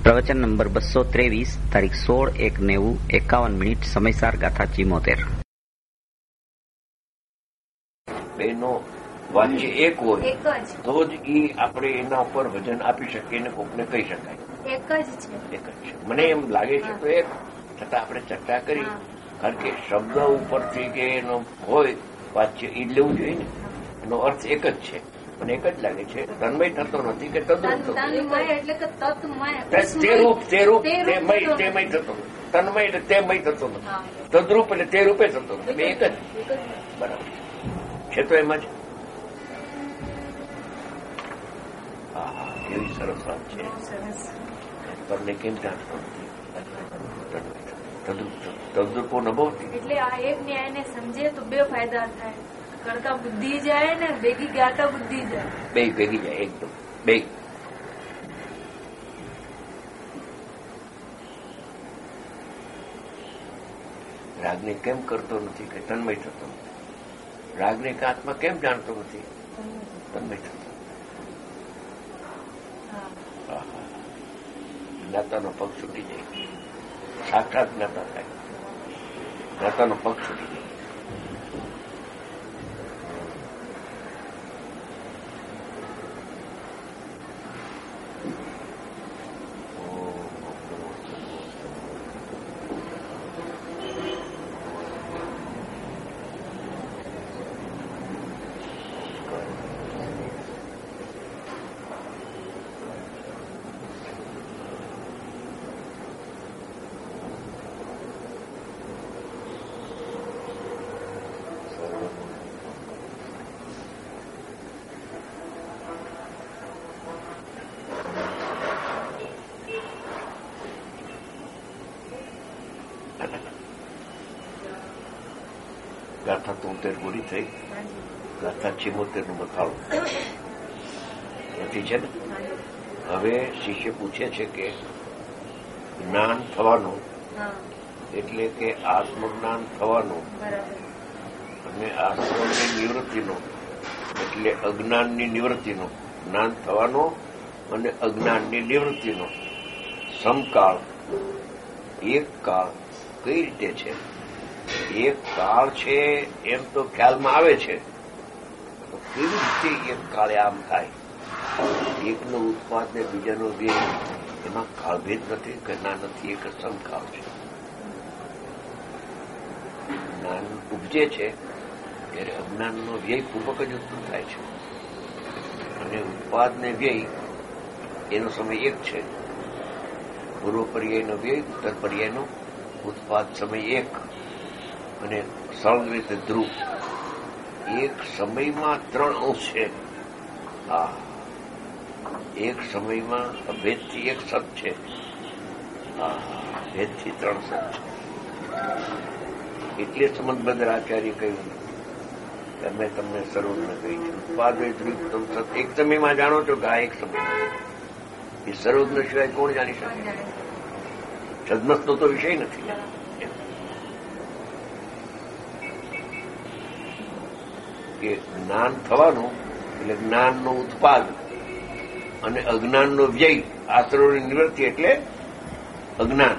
પ્રવચન નંબર 223, તારીખ 16/1/90, 51 સમયસાર ગાથા 74. બેનો વાક્ય એક હોય તો જ આપણે એના ઉપર વજન આપી શકીએ ને કોકને કહી શકાય. એક જ છે. મને એમ લાગે છે તો એક છતાં આપણે ચર્ચા કરી, કારણ કે શબ્દ ઉપરથી કે એનો હોય વાચ્ય એ લેવું જોઈએ ને. એનો અર્થ એક જ છે, મને એક જ લાગે છે. તન્મય થતો નથી કે તદ્રૂપ થતો, તે રૂપ તેમય થતો, તન્મય એટલે તેમય થતો નથી, તદ્રૂપ એટલે તે રૂપે થતો નથી. બે એક જ બરાબર છે. તો એમ જ કેવી સરસ વાત છે. તમને કેમ જાણતો નથી? તદ્રૂપો નભો એટલે આ એક ન્યાયને સમજે તો બે ફાયદા થાય. કરતા બુદ્ધિ જાય ને ભેગી ગાતા બુદ્ધિ જાય, બે ભેગી જાય એકદમ બે. રાગને કેમ કરતો નથી કે તન્મય થતો નથી? રાગને કે આત્મા કેમ જાણતો નથી? તન્મય થતો. જ્ઞાતાનો પગ છૂટી જાય, સાક્ષાત જ્ઞાતા થાય, જ્ઞાતાનો પગ છૂટી જાય. ગાથા 73 પૂરી થઈ. ગાથા 76 મથાળું નથી છે ને. હવે શિષ્ય પૂછે છે કે જ્ઞાન થવાનું એટલે કે આત્મજ્ઞાન થવાનું અને આત્મની નિવૃત્તિનો એટલે અજ્ઞાનની નિવૃત્તિનો, જ્ઞાન થવાનો અને અજ્ઞાનની નિવૃત્તિનો સમકાળ એક કાળ કઈ રીતે છે? એક કાળ છે એમ તો ખ્યાલમાં આવે છે, તો કેવી રીતે એક કાળે આમ થાય? એકનો ઉત્પાદ ને બીજાનો વ્યય, એમાં કાળભેદ નથી કે ના નથી, એક સમકાળ છે. જ્ઞાન ઉપજે છે ત્યારે અજ્ઞાનનો વ્યય પૂર્વક જ ઉત્પન્ન થાય છે, અને ઉત્પાદ ને વ્યય એનો સમય એક છે. પૂર્વ પર્યાયનો વ્યય, ઉત્તર પર્યાયનો ઉત્પાદ સમય એક, અને સરળ રીતે ધ્રુવ. એક સમયમાં 3 અંશ છે. હા, એક સમયમાં અભેદથી એક સત છે. હા, ભેદથી 3 સત છે. એટલે સંબંધબદ્ધ આચાર્ય કહ્યું કે અમે તમને સર્વજ્ઞ કહી છે. ઉત્પાદ ધ્રુવ તમ સત એક સમયમાં જાણો છો કે આ એક સમય. એ સર્વજ્ઞ સિવાય કોણ જાણી શકે? સદમસ્તનો તો વિષય નથી. કે જ્ઞાન થવાનું એટલે જ્ઞાનનો ઉત્પાદ અને અજ્ઞાનનો વ્યય, આશ્રયોની નિવૃત્તિ એટલે અજ્ઞાન.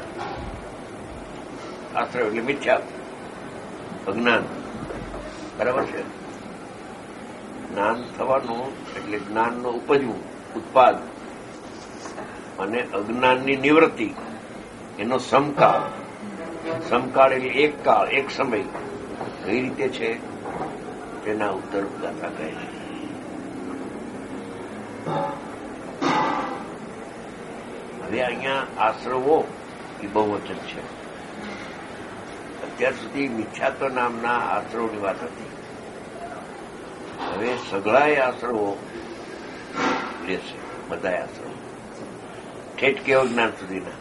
આશ્રય એટલે મિથ્યા, અજ્ઞાન. બરાબર છે. જ્ઞાન થવાનું એટલે જ્ઞાનનો ઉપજવું, ઉત્પાદ, અને અજ્ઞાનની નિવૃત્તિ એનો સમકાળ. સમકાળ એટલે એક કાળ, એક સમય. કઈ રીતે છે તેના ઉત્તર ગાથા કહે છે. હવે અહીંયા આશ્રવો એ બહુવચન છે. અત્યાર સુધી મિથ્યાત્વ નામના આશ્રવની વાત હતી. હવે સગળાએ આશ્રવો લેશે, બધા આશ્રવો ઠેઠ કેવો જ્ઞાન સુધીના.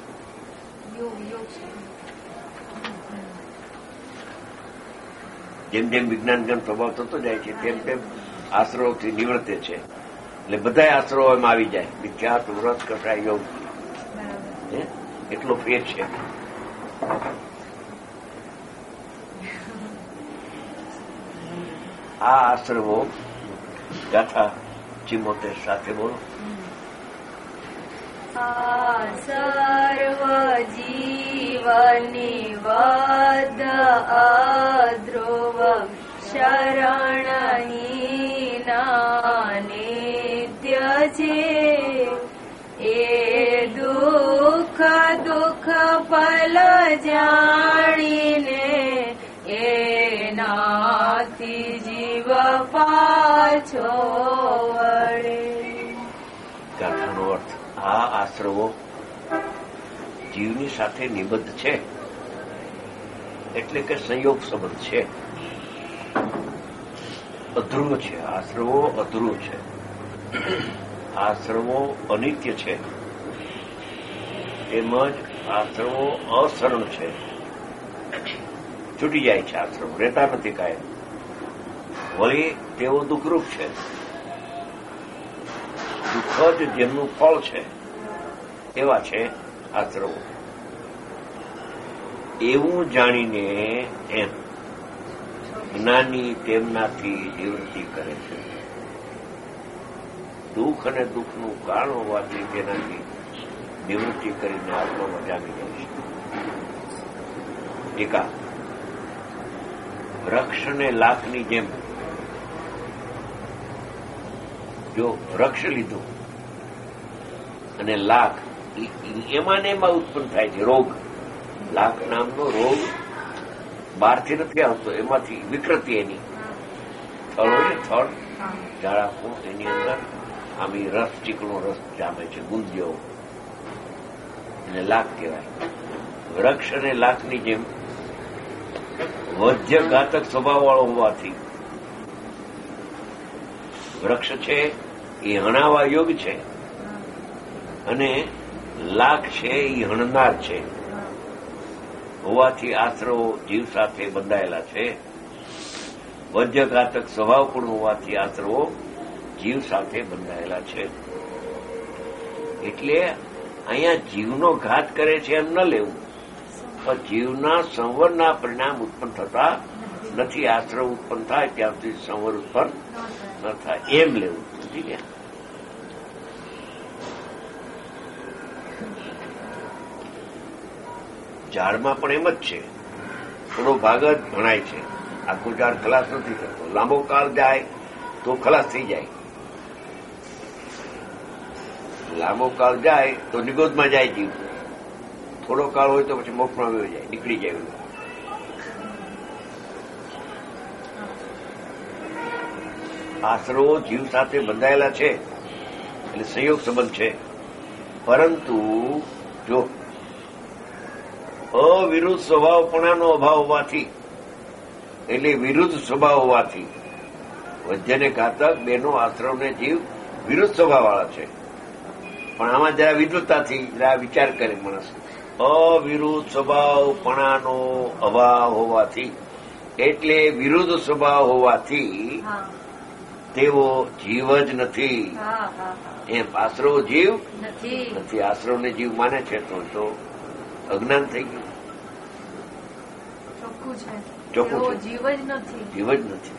જેમ જેમ વિજ્ઞાન જેમ પ્રભાવ થતો જાય છે તેમ તેમ આશ્રવથી નિવૃત્તે છે. એટલે બધા આશ્રવો એમાં આવી જાય. મિથ્યાત્વ, વ્રત, કષાય, યોગ, એટલો ફેર છે. આ આશ્રવો ગાથા 74 સાથે બોલો. આ સર્વ જીવની વદ અધ્રુવ શરણહીના નિત્ય છે એ દુઃખ ફલ જાણીને એનાથી જીવ પાછો વળે. ગાથાનો અર્થ આ આશ્રવો જીવની સાથે નિબદ્ધ છે, એટલે કે સંયોગ સંબંધ છે, અધ્રુવ છે. આશ્રવો અધ્રુવ છે, આશ્રવો અનિત્ય છે, તેમજ આશ્રવો અસરણ છે, છૂટી જાય છે. આશ્રવો રહેતા નથી કાયમ. વળી તેઓ દુઃખરૂપ છે, દુઃખ જ જેમનું ફળ છે એવા છે આશ્રવો. એવું જાણીને એમ જ્ઞાની તેમનાથી નિવૃત્તિ કરે છે. દુઃખ અને દુઃખનું કારણ હોવાથી તેનાથી નિવૃત્તિ કરીને આત્મામાં જામી જાય છે. એકા વૃક્ષને લાખની જેમ, જો વૃક્ષ લીધું અને લાખ એમાં ને એમાં ઉત્પન્ન થાય છે રોગ. લાખ નામનો રોગ બહારથી નથી આવતો, એમાંથી વિકૃતિ એની થળ હોય ને, થળ ઝાડાખું, એની અંદર આમી રસ, ચીકણો રસ જામે છે, ગુંદ જેવો, એને લાખ કહેવાય. વૃક્ષ અને લાખની જેમ વજ્ય ઘાતક સ્વભાવ વાળો હોવાથી વૃક્ષ છે એ હણાવા યોગ છે અને લાખ છે એ હણનાર છે હોવાથી આશ્રવો જીવ સાથે બંધાયેલા છે. વજ્યઘાતક સ્વભાવ પણ હોવાથી આશ્રવો જીવ સાથે બંધાયેલા છે. એટલે અહીંયા જીવનો ઘાત કરે છે એમ ન લેવું, પણ જીવના સંવરના પરિણામ ઉત્પન્ન થતા નથી. આશ્રવ ઉત્પન્ન થાય ત્યાં સુધી સંવર ઉત્પન્ન ન થાય એમ લેવું. સમજી ગયા? ઝાડમાં પણ એમ જ છે, થોડો ભાગ જ ભણાય છે, આખું ઝાડ ખલાસ નથી થતો. લાંબો કાળ જાય તો ખલાસ થઈ જાય, લાંબો કાળ જાય તો નિગોદમાં જાય જીવ, થોડો કાળ હોય તો પછી મોક્ષમાં આવ્યો જાય, નીકળી જાય. આશ્રવો જીવ સાથે બંધાયેલા છે એટલે સંયોગ સંબંધ છે, પરંતુ જો અવિરુદ્ધ સ્વભાવપણાનો અભાવ હોવાથી, એટલે વિરુદ્ધ સ્વભાવ હોવાથી, વજ્યને ઘાતક બેનો આશ્રવને જીવ વિરુદ્ધ સ્વભાવવાળા છે. પણ આમાં જરા વિદ્વત્તાથી જરા વિચાર કરે માણસ. અવિરુદ્ધ સ્વભાવપણાનો અભાવ હોવાથી, એટલે વિરુદ્ધ સ્વભાવ હોવાથી તેઓ જીવ જ નથી. એમ આશ્રવ જીવ નથી. આશ્રવને જીવ માને છે તો અજ્ઞાન થઈ ગયું. ચોખ્ખું છે, જીવ જ નથી.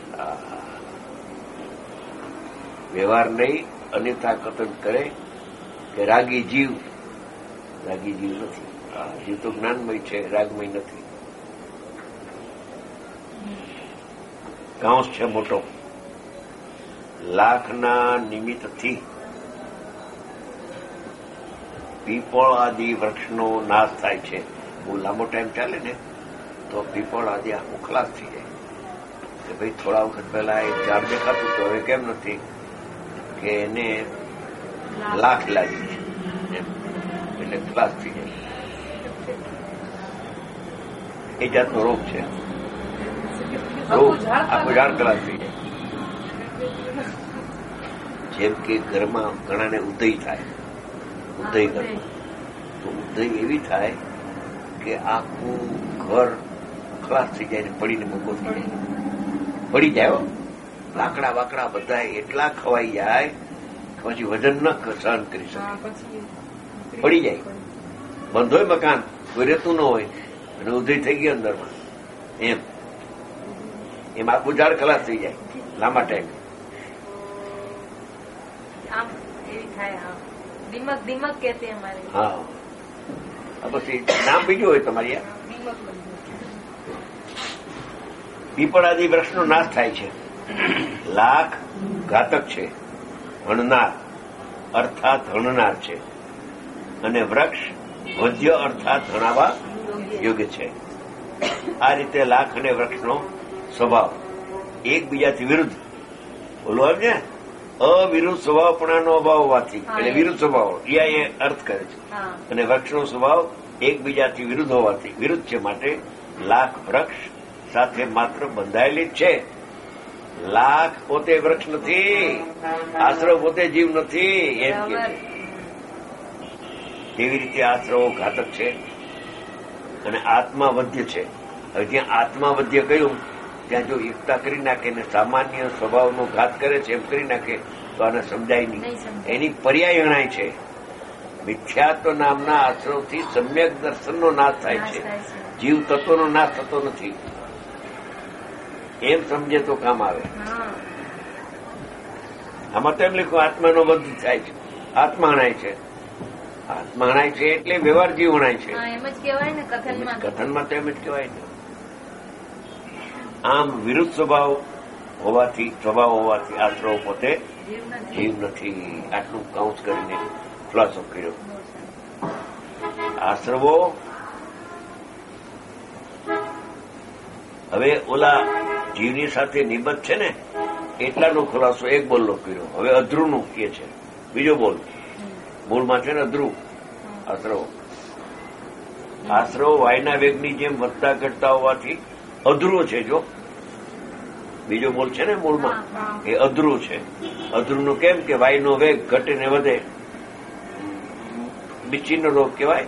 વ્યવહાર નહીં, અન્યથા કથન કરે કે રાગી જીવ નથી. જીવ તો જ્ઞાનમય છે, રાગમય નથી. કાંસ છે મોટો, લાખના નિમિત્તથી પીપળ આદિ વૃક્ષનો નાશ થાય છે. બહુ લાંબો ટાઈમ ચાલે ને તો પીપળ આદિ આખું ખલાસ થઈ જાય કે ભાઈ થોડા વખત પહેલા એ ઝાડ દેખાતું તો હવે કેમ નથી, કે એને લાખ લાગી છે એમ, એટલે ખલાસ થઈ જાય. એ જાતનો રોગ છે. રોગ આખું ઝાડ ખલાસ થઈ જાય. જેમ કે ઘરમાં ઘણાને ઉદય થાય, ઉદય ઘરમાં તો ઉદય એવી થાય કે આખું ઘર ખલાસ થઈ જાય ને પડીને મોકો થઈ જાય, પડી જાય. લાકડા વાકડા બધા એટલા ખવાઈ જાય કે પછી વજન ન સહન કરી શકે, પડી જાય. બંધ હોય મકાન, કોઈ રહેતું ન હોય અને ઉદય થઈ ગઈ અંદરમાં, એમ આખું ઝાડ ખલાસ થઈ જાય લાંબા ટાઈમે. દિમક દિમક કહેતે અમારે. હા, પછી નામ બીજું હોય તમારી. પીપળાદી વૃક્ષનો નાશ થાય છે. લાખ ઘાતક છે, હણનાર અર્થાત હણનાર છે, અને વૃક્ષ વધ્ય અર્થાત હણાવા યોગ્ય છે. આ રીતે લાખ અને વૃક્ષનો સ્વભાવ એકબીજાથી વિરુદ્ધ, બોલવા ને, અવિરુદ્ધ સ્વભાવપણાનો અભાવ હોવાથી, એટલે વિરુદ્ધ સ્વભાવ એ અર્થ કરે છે. અને વૃક્ષનો સ્વભાવ એકબીજાથી વિરુદ્ધ હોવાથી વિરુદ્ધ છે, માટે લાખ વૃક્ષ સાથે માત્ર બંધાયેલી જ છે. લાખ પોતે વૃક્ષ નથી, આશ્રવ પોતે જીવ નથી, એમ કે છે. કેવી રીતે આશ્રવો ઘાતક છે અને આત્મા વધ્ય છે. હવે જ્યાં આત્મા વધ્ય કહ્યું ત્યાં જો એકતા કરી નાખે ને સામાન્ય સ્વભાવનો ઘાત કરે છે એમ કરી નાખે તો આને સમજાય નહીં. એની પર્યાય ગણાય છે. મિથ્યાત્વ નામના આશ્રવથી સમ્યક દર્શનનો નાશ થાય છે, જીવ તત્વનો નાશ થતો નથી. એમ સમજે તો કામ આવે. આમાં તો એમ લખ્યું આત્માનો વધ થાય છે, આત્મા હણાય છે. આત્મા હણાય છે એટલે વ્યવહાર જીવ હણાય છે. એમ જ કહેવાય ને કથનમાં તો એમ જ કહેવાય ને. આમ વિરુદ્ધ સ્વભાવ હોવાથી આશ્રવ પોતે જીવ નથી. આટલું કાઉન્સ કરીને ખુલાસો કર્યો. આશ્રવો હવે ઓલા જીવની સાથે નિબદ્ધ છે ને એટલાનો ખુલાસો એક બોલનો કર્યો. હવે અધ્રુવનું કે છે બીજો બોલ. મૂળમાં છે ને અધ્રુવ આશ્રવો. આશ્રવો વાયના વેગની જેમ વધતા ઘટતા હોવાથી અધ્રુવ છે. જો બીજો બોલ છે ને મૂળમાં એ અધ્રુવ છે. અધ્રુવનું કેમ કે વાયનો વેગ ઘટે ને વધે. બિચ્છીનો રોગ કહેવાય,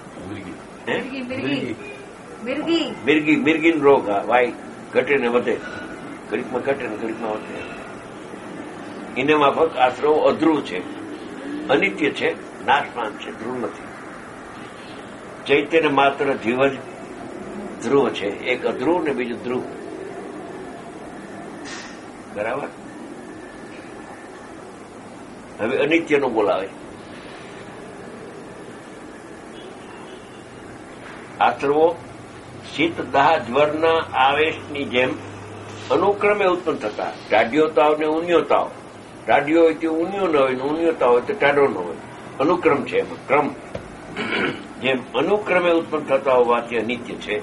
મિર્ગીનો રોગ. વાય ઘટે ને વધે, ઘડીકમાં ઘટે ને ઘડીકમાં વધે. એને માફક આશ્રવ અધ્રુવ છે, અનિત્ય છે, નાશમાન છે, ધ્રુવ નથી. ચૈત્યને માત્ર જીવ જ ધ્રુવ છે. એક અધ્રુવ ને બીજું ધ્રુવ. બરાબર. હવે અનિત્યનો બોલાવે. આશ્રવો શીત દાહ જ્વરના આવેશની જેમ અનુક્રમે ઉત્પન્ન થતા. ટાઢિયો તાવ ને ઊંધિયો તાવ. ટાઢિયો હોય તે ઊંધિયો ન હોય, ઊંધિયો તાવ હોય તો ટાઢો ન હોય. અનુક્રમ છે એમાં, ક્રમ. જેમ અનુક્રમે ઉત્પન્ન થતા હોવાથી અનિત્ય છે.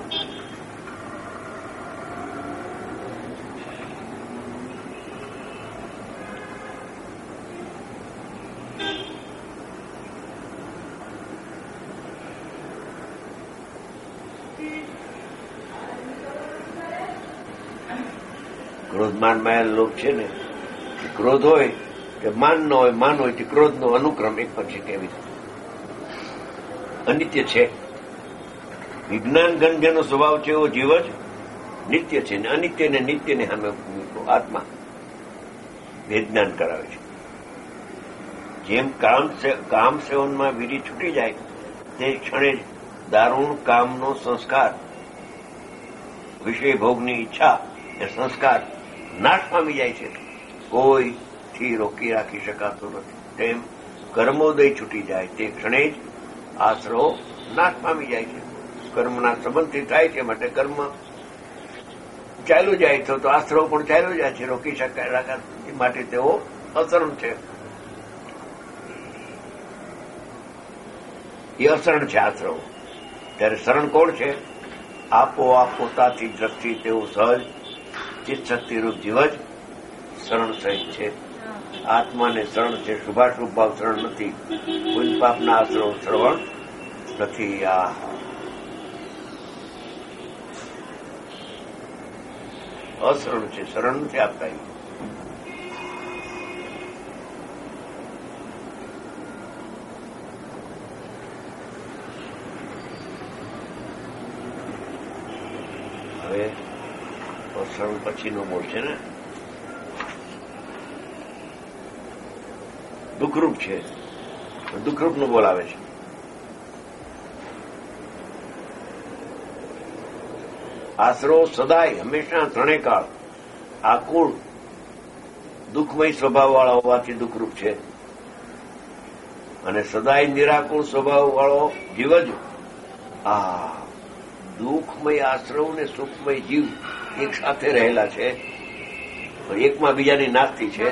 ક્રોધમાન માયા લોભ છે ને, ક્રોધ હોય કે માન ન હોય, માન હોય તે ક્રોધનો અનુક્રમ એક પછી કેવી અનિત્ય છે. વિજ્ઞાન ગણ જેનો સ્વભાવ છે એવો જીવ જ નિત્ય છે. અનિત્ય ને નિત્યને સામે આત્મા વિજ્ઞાન કરાવે છે. જેમ કામ સેવનમાં વીરી છૂટી જાય તે ક્ષણે જ દારૂણ કામનો સંસ્કાર, વિષય ભોગની ઈચ્છા એ સંસ્કાર નાશ પામી જાય છે. કોઈથી રોકી રાખી શકાતું નથી. તેમ કર્મોદય છૂટી જાય તે ક્ષણે જ આશ્રવો નાશ પામી જાય છે. કર્મના સંબંધથી થાય છે માટે કર્મ ચાલ્યું જાય તો આશ્રવ પણ ચાલ્યું જાય છે. રોકી શકાય માટે તેઓ અસરણ છે. એ અસરણ છે આશ્રવ. ત્યારે શરણ કોણ છે? આપોઆપ પોતાથી દ્રષ્ટિ તેવું સહજ ચિત્ત શક્તિરૂપ જીવ જ શરણ સહિત છે. આત્માને શરણ છે. શુભાશુભ ભાવ શરણ નથી. પુણ્ય પાપના આશ્રવ શ્રવણ નથી. આ અશરણ છે, શરણ નથી આપતા. હવે અશરણ પછીનો બોલ છે ને, દુઃખરૂપ છે. દુઃખરૂપનો બોલ આવે છે. આશરો સદાય હંમેશા ત્રણેય કાળ આકુળ દુઃખમય સ્વભાવવાળા હોવાથી દુઃખરૂપ છે. અને સદાય નિરાકુળ સ્વભાવ વાળો જીવ જ આ દુઃખમય આશ્રવ ને સુખમય જીવ એક સાથે રહેલા છે, એકમાં બીજાની નાસ્તી છે.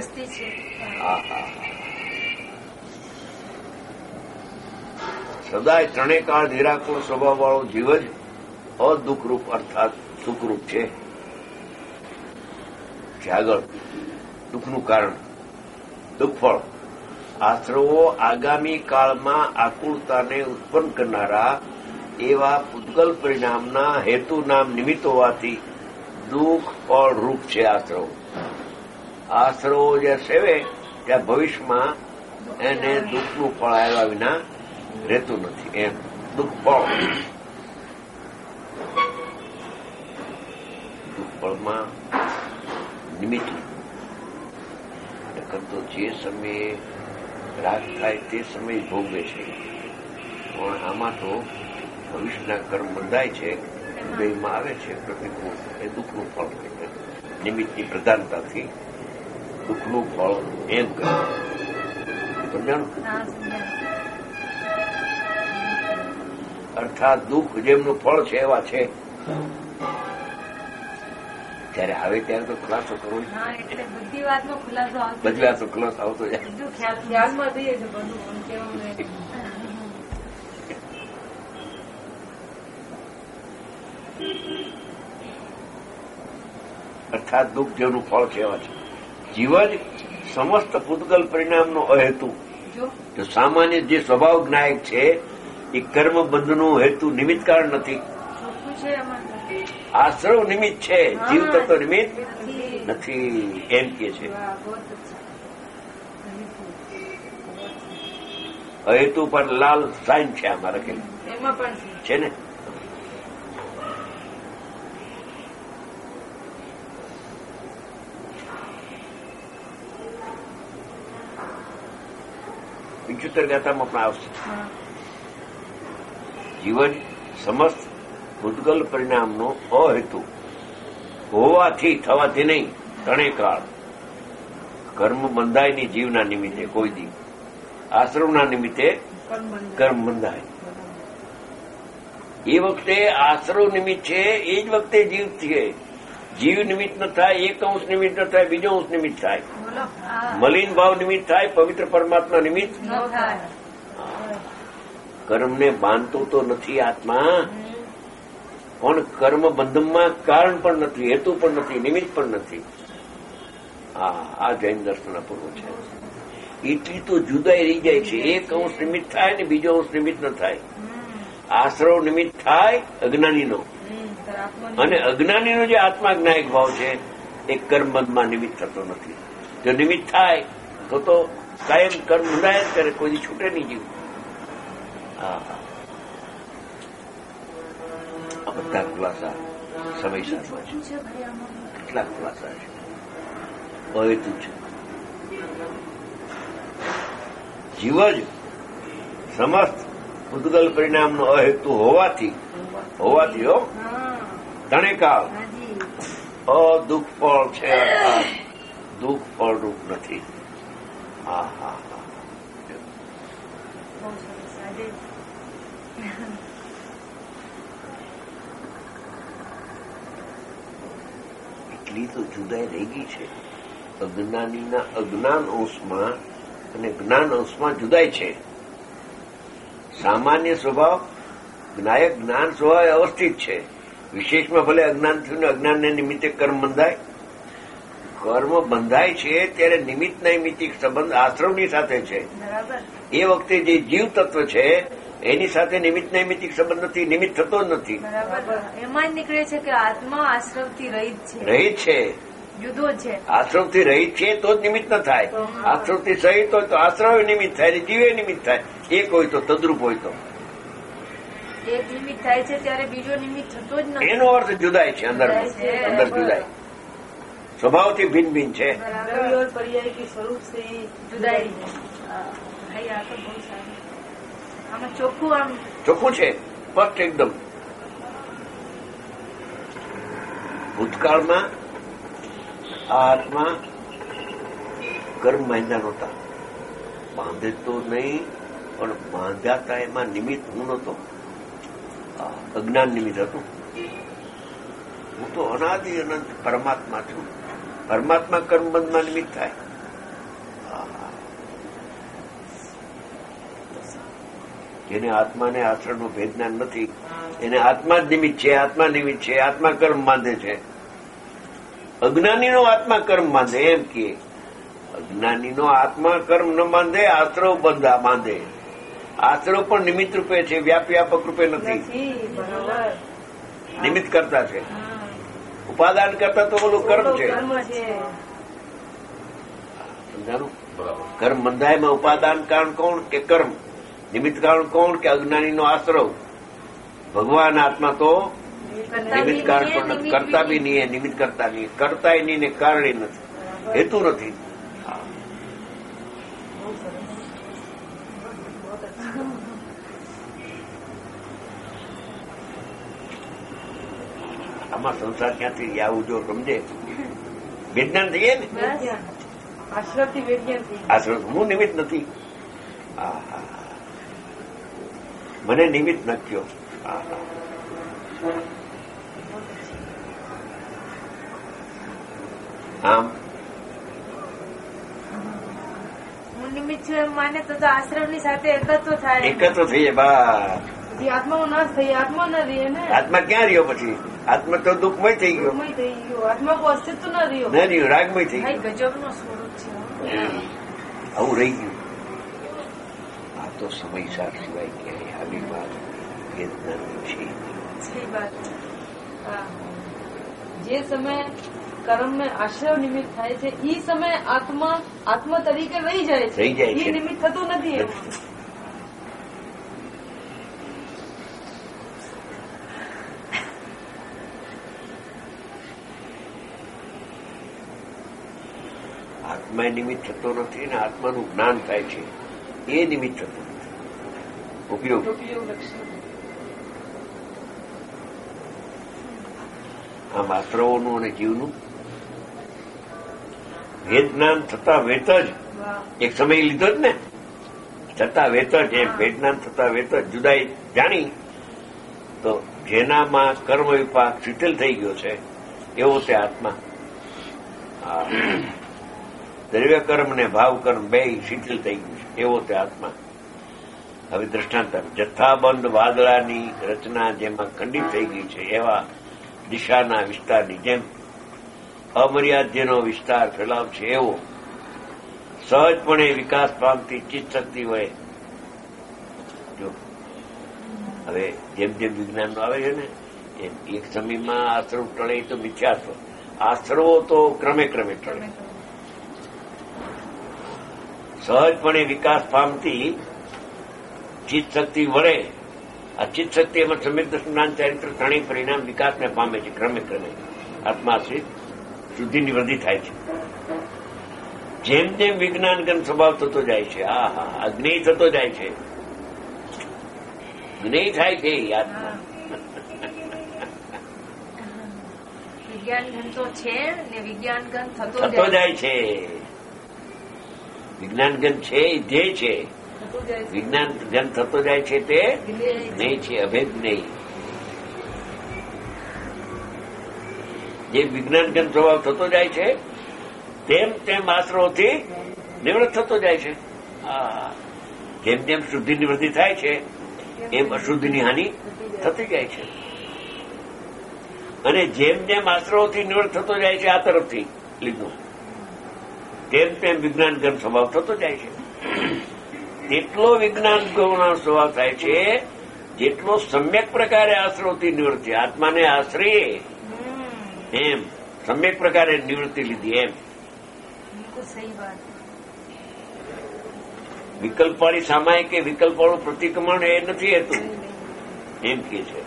સદાય ત્રણેય કાળ નિરાકુળ સ્વભાવ વાળો જીવ જ અદુઃખરૂપ અર્થાત સુખરૂપ છે. આગળ દુઃખનું કારણ દુઃખફળ આશ્રવો આગામી કાળમાં આકુળતાને ઉત્પન્ન કરનારા એવા પૂતગલ પરિણામના હેતુ નામ નિમિત્ત હોવાથી દુઃખ ફળ રૂપ છે. આશ્રવો જે સેવે ત્યાં ભવિષ્યમાં એને દુઃખનું ફળ આવ્યા વિના રહેતું નથી. એમ દુઃખ ફળ દુઃખ ફળમાં નિમિત્ત કરતો જે સમયે રાગ થાય તે સમય ભોગવે છે, પણ આમાં તો ભવિષ્યના કર્મ બંધાય છે, બેમાં આવે છે પ્રતિકૂળ, એ દુઃખનું ફળ છે. નિમિત્તની પ્રધાનતાથી દુઃખનું ફળ એમ કહે. સમજાણું? અર્થાત દુઃખ જેમનું ફળ છે એવા છે. ત્યારે આવે ત્યારે તો ખુલાસો કરવો, બધી વાતનો ખુલાસો આવતો જાય. અર્થાત દુઃખ જેનું ફળ છે એવા છે. જીવ જ સમસ્ત પૂતગલ પરિણામનો અહેતુ, જો સામાન્ય જે સ્વભાવ જ્ઞાયક છે એ કર્મ બંધનું હેતુ નિમિત્ત કારણ નથી. આશ્રવ નિમિત્ત છે, જીવ તત્વ નિમિત્ત નથી, એમ કે છે. હેતુ પર લાલ સાઈન છે આમાં લખેલી છે ને. પિંચોતેર ગાથામાં પણ આવશે. જીવન સમસ્ત ભૂતગલ પરિણામનો અહેતુ હોવાથી થવાથી નહીં, ત્રણેય કાળ કર્મ બંધાયની જીવના નિમિત્તે કોઈ દી, આશ્રમના નિમિત્તે કર્મ બંધાય. એ વખતે આશ્રવ નિમિત્ત છે, એ જ વખતે જીવ છે. જીવ નિમિત્ત ન થાય, એક અંશ નિમિત્ત ન થાય, બીજો અંશ નિમિત્ત થાય. મલિન ભાવ નિમિત્ત થાય, પવિત્ર પરમાત્મા નિમિત્ત. કર્મને બાંધતો તો નથી આત્મા, પણ કર્મ બંધનમાં કારણ પણ નથી, હેતુ પણ નથી, નિમિત્ત પણ નથી. આ જૈન દર્શન પૂર્વ છે. એટલી તો જુદાઈ રહી જાય છે. એક અંશ નિમિત્ત થાય ને બીજો અંશ નિમિત્ત ન થાય. આશ્રવ નિમિત્ત થાય અજ્ઞાનીનો, અને અજ્ઞાનીનો જે આત્મા જ્ઞાયક ભાવ છે એ કર્મબંધમાં નિમિત્ત થતો નથી. જો નિમિત્ત થાય તો કાયમ કર્મ બંધાય જ કરે, કોઈ છૂટે નહીં જીવ. આ બધા ખુલાસા સમય સાથે કેટલા ખુલાસા છે, અહેતુ છે. જીવ જ સમસ્ત પૂતગલ પરિણામનો અહેતુ હોવાથી હો ત્રણેય કાળ અદુઃખ ફળ છે, દુઃખ ફળ રૂપ નથી. એટલી તો જુદાઈ રહી ગઈ છે. અજ્ઞાનીના અજ્ઞાન અંશમાં અને જ્ઞાન અંશમાં જુદાઈ છે. સામાન્ય સ્વભાવ જ્ઞાયક જ્ઞાન સ્વભાવ અવસ્થિત છે. વિશેષમાં ભલે અજ્ઞાન થયું ને અજ્ઞાનને નિમિત્તે કર્મ બંધાય. કર્મ બંધાય છે ત્યારે નિમિત્ત નૈમિત્તિક સંબંધ આશ્રમની સાથે છે. એ વખતે જે જીવ તત્વ છે એની સાથે નિમિત્ત નૈમિત્તિક સંબંધ નથી, નિમિત્ત થતો જ નથી. એમાં જ નીકળે છે કે આત્મા આશ્રવથી રહિત છે. રહિત છે, જુદો છે. આશ્રવથી રહિત છે તો જ નિમિત્ત ન થાય. આશ્રવથી સહિત હોય તો આશ્રવ નિમિત્ત થાય, જીવે નિમિત્ત થાય. એક હોય તો તદ્રુપ હોય તો એક નિમિત્ત થાય છે ત્યારે બીજો નિમિત્ત થતો જ નથી. એનો અર્થ જુદાય છે. અંદર જુદાય, સ્વભાવથી ભિન્ન ભિન્ન છે. સ્વરૂપ છે જુદાઈ. આમાં ચોખ્ખું છે, સ્પષ્ટ એકદમ. ભૂતકાળમાં આ આત્મા કર્મ બાંધ્યા નહોતા. બાંધે તો નહીં, પણ બાંધાતા એમાં નિમિત્ત હું નહોતો, અજ્ઞાન નિમિત્ત હતું. હું તો અનાદિ અનંત પરમાત્મા છું. પરમાત્મા કર્મબંધમાં નિમિત્ત થાય. જેને આત્માને આશ્રયનો ભેદ જ્ઞાન નથી એને આત્મા જ નિમિત્ત છે, આત્મા નિમિત્ત છે, આત્મા કર્મ બાંધે છે. અજ્ઞાનીનો આત્મા કર્મ બાંધે એમ કે અજ્ઞાનીનો આત્મા કર્મ ન બાંધે, આશ્રવ બાંધે. આશ્રવ પણ નિમિત્ત રૂપે છે, વ્યાપક રૂપે નથી. નિમિત્ત કરતા છે, ઉપાદાન કરતા તો ઓલું કર્મ છે. સમજાનું? કર્મ બંધાયમાં ઉપાદાન કારણ કોણ કે કર્મ, નિમિત્ત કારણ કોણ કે અજ્ઞાનીનો આશ્રવ. ભગવાન આત્મા તો નિમિત્ત કારણ પણ નથી, કરતા બી નહીં, નિમિત્ત કરતા નહીં, કરતાય નહીં ને કારણે નથી, હેતુ નથી. આમાં સંસાર ક્યાંથી આવું જો સમજે વિજ્ઞાન થઈએ ને, આશ્રવ હું નિમિત્ત નથી. મને નિમિત્ત નખ્યો. આમ હું નિમિત્ત છું એમ માને તો આશ્રમની સાથે એકત્ર થાય, એકત્ર થઈએ. બસ આત્માનો નાશ થઈ, આત્મા ન રહે ને. આત્મા ક્યાં રહ્યો પછી? આત્મા તો દુઃખમય થઈ ગયો, આત્મા કોઈ અસ્તિત્વ ન રહ્યો, રાગમય થઈ ગયો. ગજબનો સ્વરૂપ છે. આવું રહી ગયું. આ તો સમયસાર સિવાય ક્યાંય આવી વાત વેદનાની છે. જે સમય કર્મ में આશ્રય નિમિત્ત થાય છે એ સમય આત્મા તરીકે રહી જાય છે, એ નિમિત્ત થતું નથી. આત્મા નિમિત્ત થતો નથી ને આત્માનું જ્ઞાન થાય છે એ નિમિત્ત થતું નથી. ઉપયોગ આમ આશ્રવોનું અને જીવનું ભેદ જ્ઞાન થતા વેત જ એક સમય લીધો જ ને, થતા વેત જ એમ ભેદ જ્ઞાન થતા વેત જ જુદાઈ જાણી તો જેનામાં કર્મ વિપાક શિથિલ થઈ ગયો છે એવો તે આત્મા. દ્રવ્ય કર્મ ને ભાવ કર્મ બે શિથિલ થઈ ગયું છે એવો તે આત્મા. હવે દ્રષ્ટાંત જથ્થાબંધ વાદળાની રચના જેમાં ખંડિત થઈ ગઈ છે એવા દિશાના વિસ્તારની જેમ અમર્યાદ જેનો વિસ્તાર ફેલાવ છે એવો સહજપણે વિકાસ પામતી ચિત્ત શક્તિ હોય. જો હવે જેમ જેમ વિજ્ઞાનનો આવે છે ને એમ એક સમયમાં આશ્રવ ટળે તો મિથ્યાત્વ, આશ્રવો તો ક્રમે ક્રમે ટળે. સહજપણે વિકાસ પામતી ચિત્ત શક્તિ વળે. આ ચિત્ત શક્તિ એમાં સમ્યક જ્ઞાન ચારિત્ર ત્રણેય પરિણામ વિકાસને પામે છે ક્રમે ક્રમે. આત્માશ્રિત શુદ્ધિની વૃદ્ધિ થાય છે. જેમ જેમ વિજ્ઞાનગન સ્વભાવ થતો જાય છે, જ્ઞેય થતો જાય છે, જ્ઞેય થાય છે આત્મા. વિજ્ઞાનગન તો છે ને વિજ્ઞાનગન થતો જાય છે. વિજ્ઞાનગન છે એ ધ્યેય છે, વિજ્ઞાન ગન થતો જાય છે તે નહીં છે, અભેદ નહીં. જે વિજ્ઞાન ગન સ્વભાવ થતો જાય છે તેમ તેમ આશ્રવથી નિવૃત્ત થતો જાય છે. જેમ જેમ શુદ્ધિની વૃદ્ધિ થાય છે એમ અશુદ્ધિની હાનિ થતી જાય છે. અને જેમ જેમ આશ્રવથી નિવૃત્ત થતો જાય છે આ તરફથી લીધું તેમ તેમ વિજ્ઞાન ગન સ્વભાવ થતો જાય છે. તેટલો વિજ્ઞાન ગૌણો સ્વભાવ થાય છે જેટલો સમ્યક પ્રકારે આશ્રવથી નિવૃત્તિ, આત્માને આશ્રયે એમ સમ્યક પ્રકારે નિવૃત્તિ લીધી એમ. વિકલ્પવાળી સામાયિક કે વિકલ્પવાળું પ્રતિક્રમણ એ નથી હતું એમ કે છે.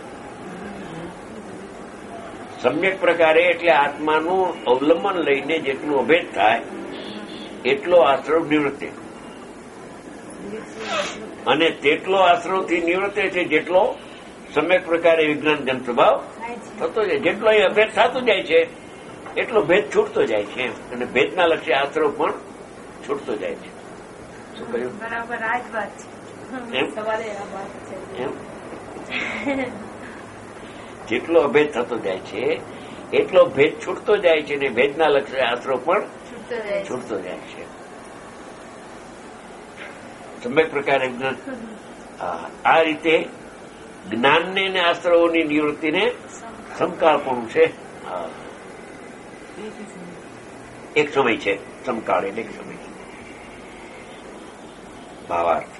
સમ્યક પ્રકારે એટલે આત્માનું અવલંબન લઈને જેટલું અભેદ થાય એટલો આશ્રવ નિવૃત્તિ, અને તેટલો આશ્રવથી નિવૃત્તે છે જેટલો સમ્યક પ્રકારે વિજ્ઞાન ગન સ્વભાવ થતો જાય. જેટલો એ અભેદ થતો જાય છે એટલો ભેદ છૂટતો જાય છે એમ. અને ભેદના લક્ષ્ય આશ્રવ પણ છૂટતો જાય છે. શું કહ્યું? બરાબર આ જ વાત છે. એમ જેટલો અભેદ થતો જાય છે એટલો ભેદ છૂટતો જાય છે, અને ભેદના લક્ષ્ય આશરો પણ છૂટતો જાય છે. સમ્યક પ્રકારે આ રીતે જ્ઞાનને અને આશ્રવોની નિવૃત્તિને સમકાળપણું છે. એક સમય છે, સમકાળ એટલે એક સમય છે. ભાવાર્થ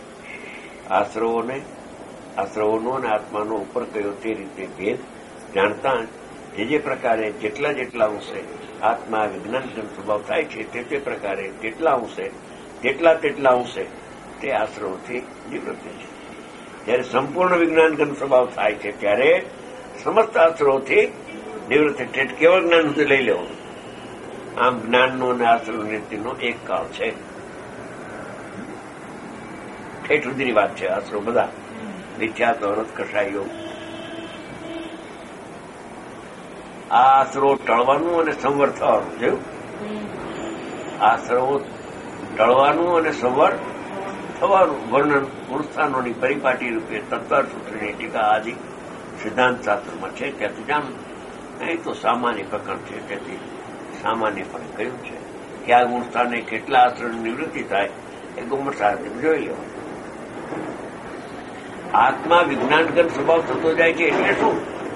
આશ્રવોનો અને આત્માનો ઉપર કયો તે રીતે ભેદ જાણતા જે પ્રકારે જેટલા અંશે આત્મા વિજ્ઞાન સ્વભાવ થાય છે તે પ્રકારે તેટલા અંશે તે આશ્રવોથી નિવૃત્ત છે. જયારે સંપૂર્ણ વિજ્ઞાન સ્વભાવ થાય છે ત્યારે સમસ્ત આશ્રવોથી નિવૃત્ત છે. કેવળ જ્ઞાન સુધી લઈ લેવાનું. આમ જ્ઞાનનો અને આશ્રવ નિવૃત્તિનો એક કાળ છે. ઠેઠ સુધીની વાત છે. આશ્રવ બધા મિથ્યા તરત કસાયો. આ આશ્રવો ટળવાનું અને સંવર થવાનું જોયું. આશ્રવો ટળવાનું અને સંવર થવાનું વર્ણન પુરુષાનોની પરિપાટી રૂપે તત્વ સૂત્રની ટીકા આદિ સિદ્ધાંત શાસ્ત્રમાં છે. ત્યાંથી જાણવું. અહીં તો સામાન્ય પ્રકરણ છે, તેથી સામાન્યપણે કહ્યું છે કે આ ગુણસ્થાને કેટલા આશ્રમની નિવૃત્તિ થાય એ ગુમર સાથે જોઈ લેવાનું. આત્મા વિજ્ઞાનગત સ્વભાવ થતો જાય છે એટલે શું?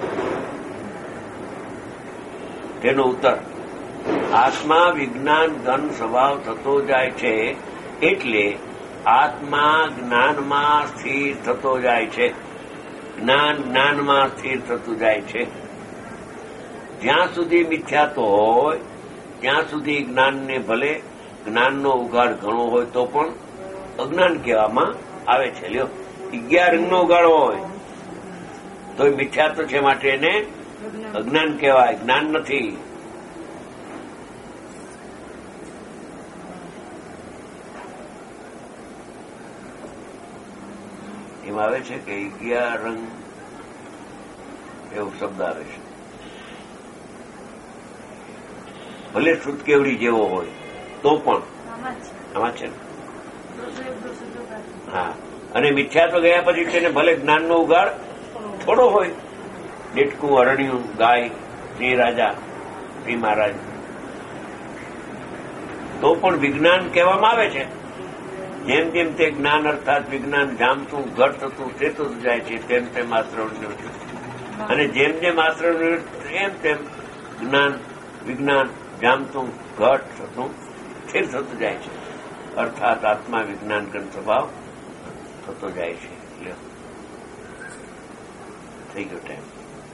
તેનો ઉત્તર આત્મા વિજ્ઞાન ઘન સ્વભાવ થતો જાય છે એટલે આત્મા જ્ઞાનમાં સ્થિર થતો જાય છે. જ્ઞાનમાં સ્થિર થતું જાય છે. જ્યાં સુધી મિથ્યાત્વ હોય ત્યાં સુધી જ્ઞાનને ભલે જ્ઞાનનો ઉગાડ ઘણો હોય તો પણ અજ્ઞાન કહેવામાં આવે છે. લ્યો 11 રંગનો ઉગાડો હોય તો મિથ્યાત્વ છે, માટે એને અજ્ઞાન કહેવાય, જ્ઞાન નથી. એમ આવે છે કે 11 રંગ એવો શબ્દ આવે છે. ભલે શુદ્ધ કેવડી જેવો હોય તો પણ આમાં છે. હા, અને મિથ્યાત્વ ગયા પછી તેને ભલે જ્ઞાનનો ઉગાડ થોડો હોય, ડેટકું, અરણ્યું, ગાય, સિંહ રાજા, સિંહ મહારાજ, તો પણ વિજ્ઞાન કહેવામાં આવે છે. જેમ જેમ તે જ્ઞાન અર્થાત વિજ્ઞાન જામતું ઘટ થતું તે થતું જાય છે તેમ આશ્રવ નિવૃત્તિ, અને જેમ જેમ આશ્રવ નિવૃત્તિ તેમ વિજ્ઞાન જામતું ઘટ થતું સ્થિર થતું જાય છે. અર્થાત આત્મા વિજ્ઞાન ગણ સ્વભાવ થતો જાય છે. થઈ ગયો ટાઈમ.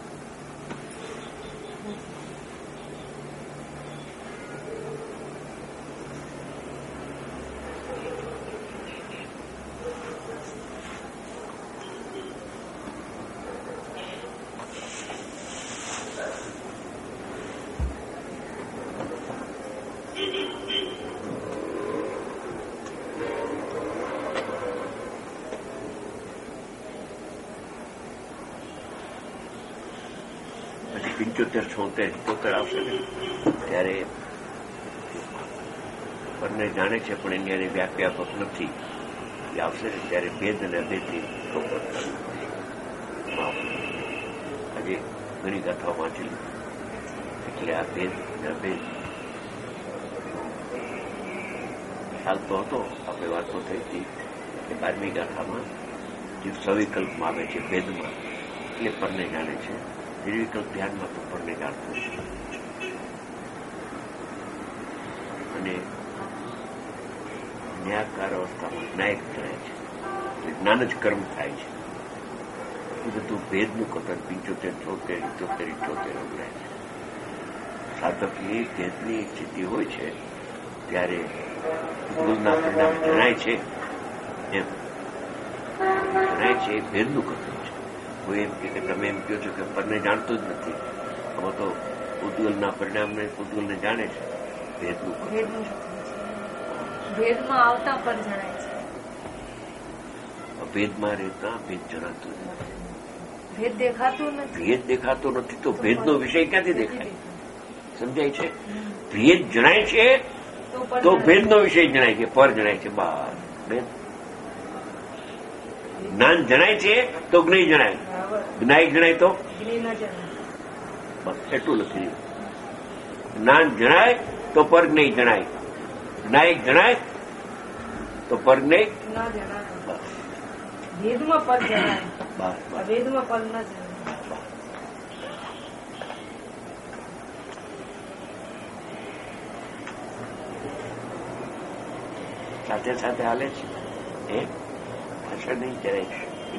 પછી 75-76 આવશે ને ત્યારે બંને જાણે છે પણ એની એને વ્યાપક નથી. એ આવશે ને ત્યારે ભેદ અને અભેદની આજે ઘણી ગાથાઓ વાંચેલી, એટલે આ ભેદ અને અભેદ ખ્યાલ તો હતો. આપણે વાતો થઈ હતી કે 12મી ગાથામાં જે સવિકલ્પમાં આવે છે ભેદમાં, એટલે પરને જાણે છે. નિર્વિકલ્પ ધ્યાનમાં તો પરને જાણતું છે. અને ન્યાયકાર અવસ્થામાં નાયક થાય છે, જ્ઞાન જ કર્મ થાય છે. એ બધું ભેદનું કથન 75, 76, 78 અભરાય છે. સાધકની ભેદની સ્થિતિ હોય છે ત્યારે ગુરુના પરિણામ જણાય છે, એમ જણાય છે. એ ભેદનું કથન છે. કોઈ એમ કે તમે એમ કહો છો કે પરને જાણતો જ નથી. આમાં તો ઉદ્ગલના પરિણામને ઉદ્ગલને જાણે છે. ભેદનું ભેદમાં આવતા પર જણાય છે. ભેદમાં રહેતા ભેદ જણાતું નથી. ભેદ દેખાતો નથી તો ભેદનો વિષય ક્યાંથી દેખાય? સમજાય છે? ભેદ જણાય છે તો ભેદનો વિષય જણાય છે, પર જણાય છે. બહાર ભેદ જ્ઞાન જણાય છે તો જ્ઞેય જણાય, જ્ઞાયક જણાય તો બસ એટલું લખી દઉં. જ્ઞાન જણાય તો પરજ્ઞેય જણાય, જ્ઞાયક જણાય તો પરજ્ઞેય બસ. વેદમાં પદ જણાય, બસ વેદમાં પદ ના જણાય. સાથે સાથે હાલે છે એ પાછળ નહીં જરાય.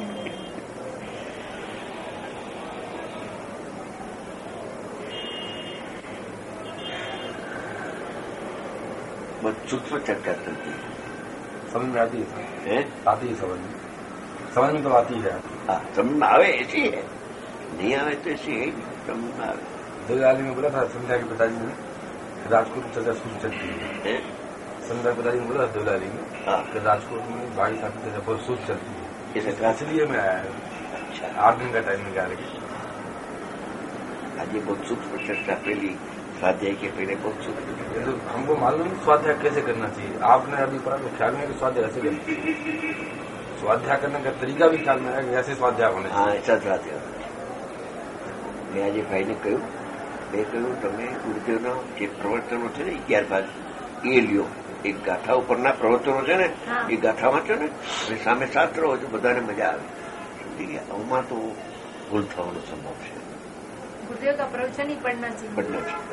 बस सूक्ष्म चर्चा चलती है, समझ में आती है, आती है समझ में तो आती है. हाँ समझ में आवे ऐसी है, नहीं आवे तो ऐसी है, समझ में आवे. देवलाली में बोला था संध्या के पिताजी ने राजकोट में चर्चा शुरू चलती है. संध्या के पिताजी ने बोला देवलाली में कि राजकोट में 22 साल चर्चा बहुत शुरू चलती है, इसलिए मैं आया है. अच्छा 8 दिन का टाइम निकाल के आज ये बहुत सूक्ष्म चर्चा पहली स्वाध्याय के पहले बहुत सूक्ष्म. तो हमको मालूम स्वाध्याय कैसे करना चाहिए. आपने अभी पढ़ा तो ख्याल में कि स्वाध्याय ऐसे करना चाहिए, स्वाध्याय करने का तरीका भी ख्याल में है कि ऐसे स्वाध्याय होने. हाँ ऐसा स्वाध्याय. मैं आज भाई ने कहूं, मैं कहूं તમે ગુરુદેવના જે પ્રવચનો છે ને 11 ભાગ એ લ્યો. એક ગાથા ઉપરના પ્રવચનો છે ને એ ગાથા વાંચો ને અને સામે શાસ્ત્રો હોય તો બધાને મજા આવે. સમજી ગયા. આમાં તો ભૂલ થવાનો સંભવ છે. गुरुदेव का प्रवचन ही पढ़ना चाहिए. पढ़ना चाहिए.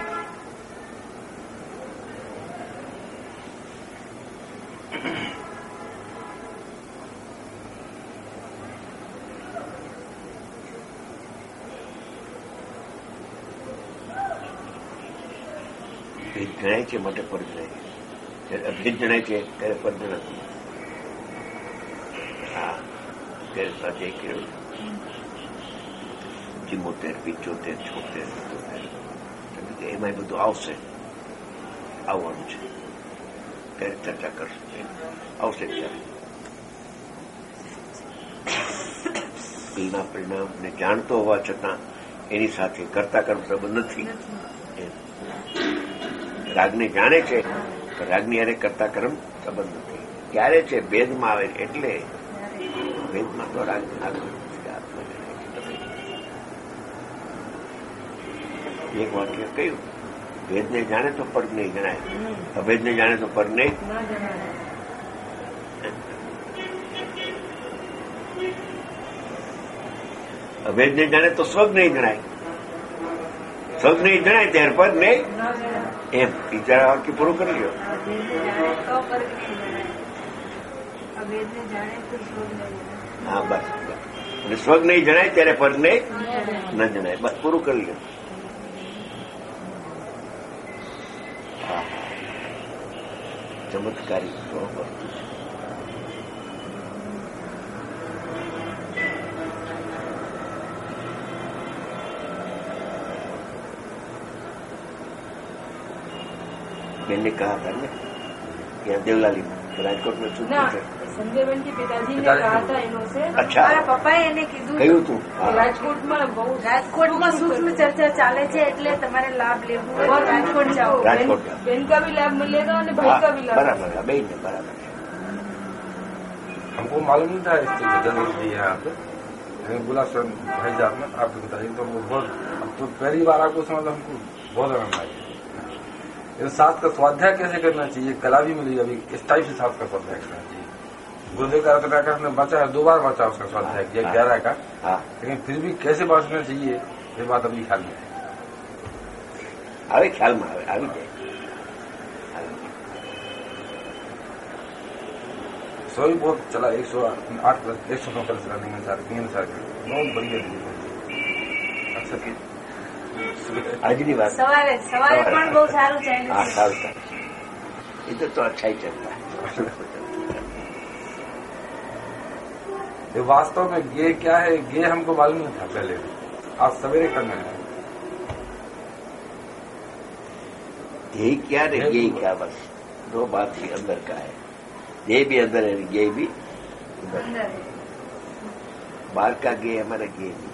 જણાય છે માટે પદ જણાય છે, અભેદ જણાય છે ત્યારે પદ જણાતું. હા ત્યારે સાથે કેવું 74, 75, 76 એમાં બધું આવશે, આવવાનું છે ત્યારે ચર્ચા કરશું. આવશે ત્યારે પરિણામને જાણતો હોવા છતાં એની સાથે કરતા કર્મ સંબંધ નથી. રાગને જાણે છે રાગની હારે કરતા કર્મ સંબંધ નથી. ક્યારે છે ભેદમાં આવે એટલે ભેદમાં તો રાગ એક વાક્ય કહ્યું, ભેદને જાણે તો પદ નહીં જણાય, અભેદને જાણે તો પદ નહીં. અભેદને જાણે તો સ્વગ નહીં જણાય, સ્વગ નહીં જણાય ત્યારે પદ નહીં. એમ બીજા વાક્ય પૂરું કરી લ્યો. હા બસ. અને સ્વગ નહીં જણાય ત્યારે પદ નહીં ન જણાય, બસ પૂરું કરી લ્યો. चमत्कारी वस्तु है. मैंने कहा था ना यहाँ देवलाली में राजकोट में सूक्ष्म संजय बहन के पिताजी ने कहा था इनसे. अच्छा પપ્પાએ એને કીધું કહ્યું તું રાજકોટમાં सूक्ष्म चर्चा ચાલે છે એટલે તમારે લાભ લેવો હોય રાજકોટ જાઓ. बहन का भी लाभ मिलेगा और भाई का भी लाभ. बराबर है बहन बराबर. हमको मालूम नहीं था इसकी जरूरत भी है यहाँ पे. बोला सर भाई साहब ने आपके पिताजी तो बहुत, अब तो पहली बार आपको समझ हमको बहुत आनंद आई. साथ का स्वाध्याय कैसे करना चाहिए कला भी मिली. अभी किस टाइप से साथ का स्वाध्याय करना चाहिए. गुरुदेव का रत्नाकर ने बचा है, 2 बार बचा उसका स्वाध्याय किया 11 का. लेकिन फिर भी कैसे बांटना चाहिए ये बात अभी ख्याल में है. આવે ખ્યાલમાં આવે આવી જાય. सो भी बहुत चला 108 109 पर चला अनुसार बहुत बढ़िया. अच्छा આજની વાત સવારે પણ બહુ સારું ચાલ્યું. હા સારું એ તો અચ્છા ही चलता है. ये वास्तव में ये क्या है, ये हमको मालूम नहीं था पहले. आज सवेरे करना है. यही क्या रे यही क्या, बस 2 बात ही अंदर का है. ये भी अंदर है, ये भी अंदर है. बाहर का गे हमारा गे नहीं.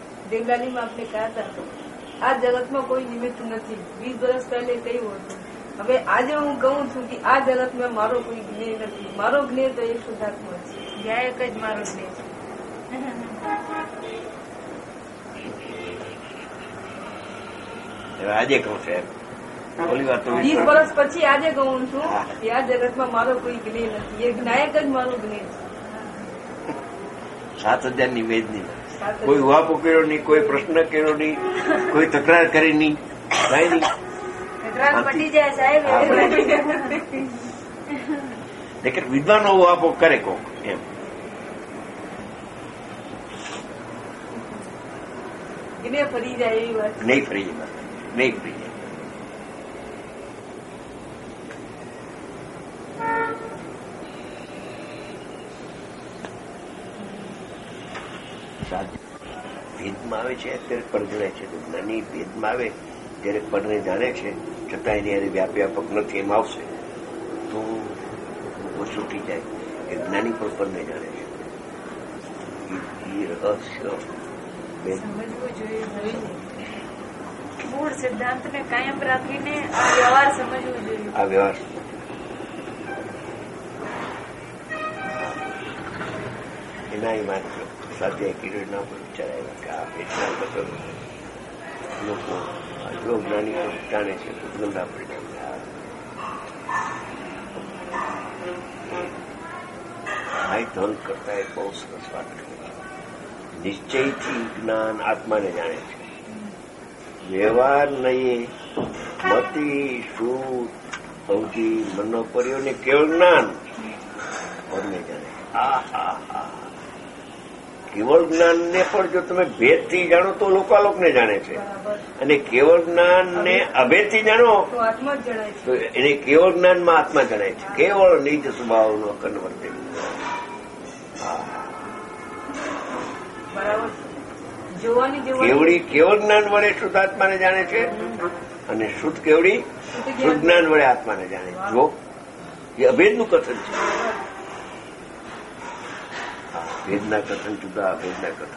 देवलाली में आपने कहा था आज जगत में कोई निमित्त नहीं. 20 वर्ष पहले कई हुआ था હવે આજે હું કહું છું કે આ જગતમાં મારો કોઈ જ્ઞેય નથી. મારો જ્ઞેય તો એક શુદ્ધાત્મા છે. જ્યાં એક જ મારો જ્ઞેય છે. આજે કહું સાહેબ, 20 વર્ષ પછી આજે કહું છું કે આ જગતમાં મારો કોઈ જ્ઞેય નથી. એ જ્ઞાયક જ મારું જ્ઞેય છે. 7,000 ની વેદની કોઈ ઉહાપો કર્યો નહીં, કોઈ પ્રશ્ન કર્યો નહીં, કોઈ તકરાર કરી નહીં, કઈ નહીં. પટી જાય સાહેબ. લેકિન વિદ્વાનો ઉહાપો કરે કોક એમ જ્ઞેય ફરી જાય એવી વાત નહીં. ફરી જાય, નહીં ફરી જાય. ભેદમાં આવે છે ત્યારે પણ જણાય છે. જ્ઞાની ભેદમાં આવે ત્યારે પડને જાણે છે, છતાં એની યારે વ્યાપક નથી એમ આવશે તો છૂટી જાય કે જ્ઞાની પણ પડને જાણે છે. એ રહસ્ય સમજવું જોઈએ. મૂળ સિદ્ધાંતને કાયમ રાખીને આ વ્યવહાર સમજવું જોઈએ. આ વ્યવહાર એના એ માત્ર સ્વાધ્યાય કિરીટના પર વિચાર આવ્યા કે આ પેટના બદલ લોકો જો જ્ઞાની પણ જાણે છે તો ગંદા પરિણામ ભાઈ ધન કરતા એ બહુ સરસ વાત કરે છે. નિશ્ચયથી જ્ઞાન આત્માને જાણે છે. વ્યવહાર નહીં, મતિ શુદ્ધ સૌથી મનનો પર્યોને કેવળ જ્ઞાન પરને જાણે. કેવળ જ્ઞાનને પણ જો તમે ભેદથી જાણો તો લોકાલોકને જાણે છે, અને કેવળ જ્ઞાનને અભેદથી જાણો તો એને કેવળ જ્ઞાનમાં આત્મા જણાય છે. કેવળ નિજ સ્વભાવનો કન્વર્તે. કેવડી કેવળ જ્ઞાન વડે શુદ્ધ આત્માને જાણે છે, અને શુદ્ધ કેવડી શુદ્ધ જ્ઞાન વડે આત્માને જાણે. જો એ અભેદનું કથન છે. ભેદના કથન જુદા, અભેદના કથન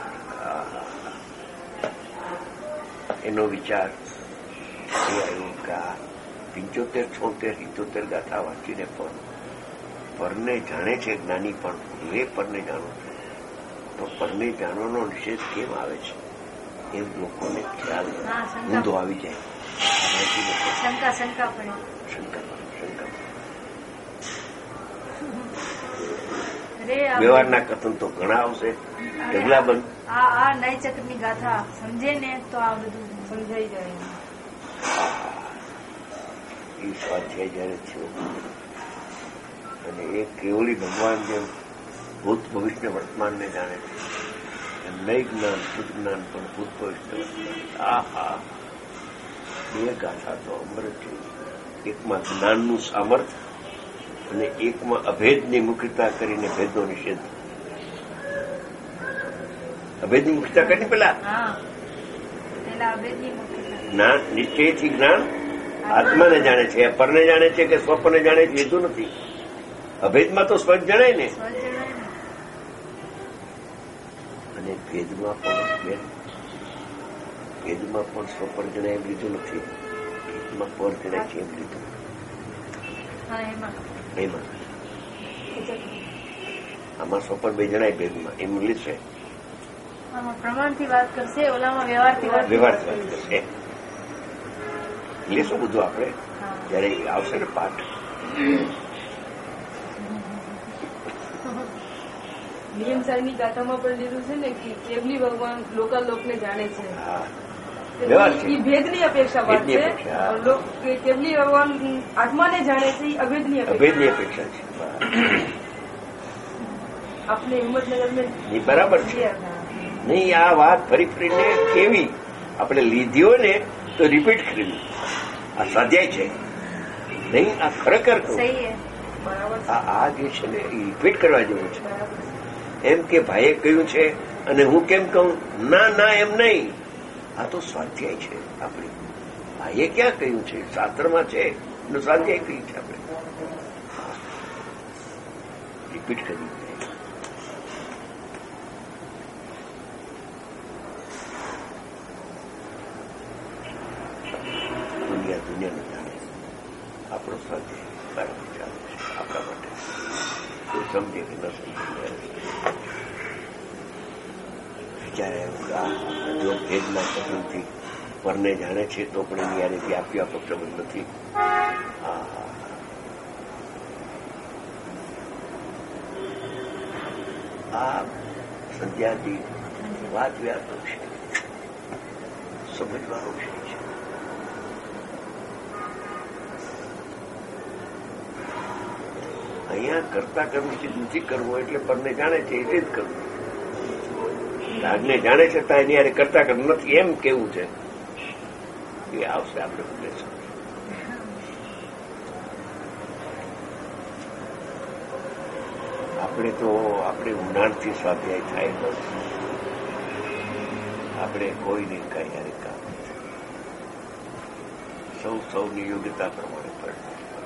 એનો વિચાર એ આવ્યો કે 75, 76, 78 ગાથા વાંચીને પણ પરને જાણે છે જ્ઞાની, પણ એ પરને જાણો છે તો પરને જાણવાનો નિષેધ કેમ આવે છે એમ લોકોને ખ્યાલ ઊંધો આવી જાય. શંકા વ્યવહારના કથન તો ઘણા આવશે. ઢગલાબંધ આ નયચક્રની ગાથા સમજે ને તો આ બધું સમજાઈ જાય. એ સ્વાધ્યાય જયારે થયો અને એ કેવળી ભગવાન જેમ ભૂત ભવિષ્ય વર્તમાનને જાણે છે એમ નય જ્ઞાન શુદ્ધ જ્ઞાન પણ ભૂત ભવિષ્ય વર્તમાન. એ ગાથા તો અમૃત છે. એકમાં જ્ઞાનનું સામર્થ્ય અને એકમાં અભેદની મુખ્યતા કરીને ભેદનો નિષેધ. અભેદની મુખ્યતા કરી પેલા જ્ઞાન નિશ્ચયથી જ્ઞાન આત્માને જાણે છે, પરને જાણે છે કે સ્વપને જાણે છે લીધું નથી. અભેદમાં તો સ્વચ્છ જણાય ને. અને ભેદમાં પણ સ્વપન જણાય એમ લીધું નથી. ભેદમાં પર જણાય છે એમ લીધું. એમાં આમાં સ્વપન બે જણાય ભેદમાં એમ લીધે પ્રમાણથી વાત કરશે, ઓલામાં વ્યવહારથી વાત કરશે. લેશું બધું આપણે જયારે આવશે ને પાઠ. નિયમ સાહેબની ગાથામાં પણ લીધું છે ને કે કેવલી ભગવાન લોકાલોકને જાણે છે. એ ભેદની અપેક્ષા વાત છે. કેવલી ભગવાન આત્માને જાણે છે એ અભેદની અપેક્ષા છે. આપણે હિંમતનગર બરાબર છે. નહીં આ વાત ફરી ફરીને કેવી આપણે લીધી હોય ને તો રિપીટ કરવી. આ સ્વાધ્યાય છે નહીં, આ ખરેખર આ જે છે ને એ રિપીટ કરવા જેવું છે. એમ કે ભાઈએ કહ્યું છે અને હું કેમ કહું? ના એમ નહીં. આ તો સ્વાધ્યાય છે આપણી. ભાઈએ ક્યાં કહ્યું છે? શાસ્ત્રમાં છે એનું સ્વાધ્યાય કહ્યું છે. આપણે રિપીટ કરવી. દુનિયા જાણે કે ન સમજાય. વિચારે જો ભેદના સંબંધથી પરને જાણે છે તો પણ એની યારીથી આપો સંબંધ નથી. આ સંધ્યાથી વાત વ્યાપક છે, સમજવાનો વિષય છે. અહીંયા કરતા કરવું છે, નથી કરવું એટલે પરને જાણે છે એટલે જ કરવું. રાગને જાણે છે ત્યાં એની યારે કરતા કરવું નથી એમ કેવું છે. એ આવશે આપણે બોલેશું. આપણે તો આપણે ઊંડાણથી સ્વાધ્યાય થાય તો આપણે કોઈને કઈ યારે કામ સૌની યોગ્યતા પ્રમાણે પડે.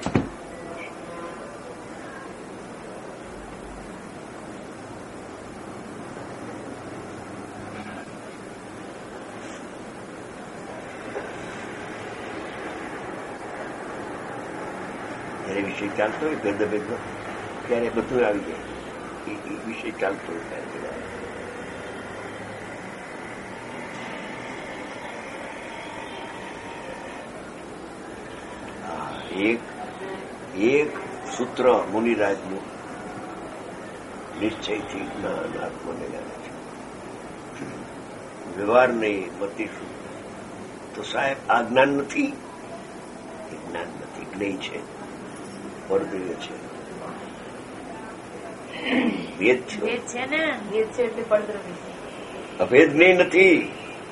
જયારે વિષય ચાલતો હોય ભેદભેદનો ત્યારે બધું આવી જાય. વિષય ચાલતો હોય ત્યારે એક સૂત્ર મુનિરાજનું નિશ્ચયથી જ્ઞાન આત્મને જાણે છે. વ્યવહાર નહીં મતીશું તો સાહેબ આ જ્ઞાન નથી. એ જ્ઞાન નથી, જ્ઞેય છે, પરદેય છે, વેદ છે. અભેદ જ્ઞેય નથી.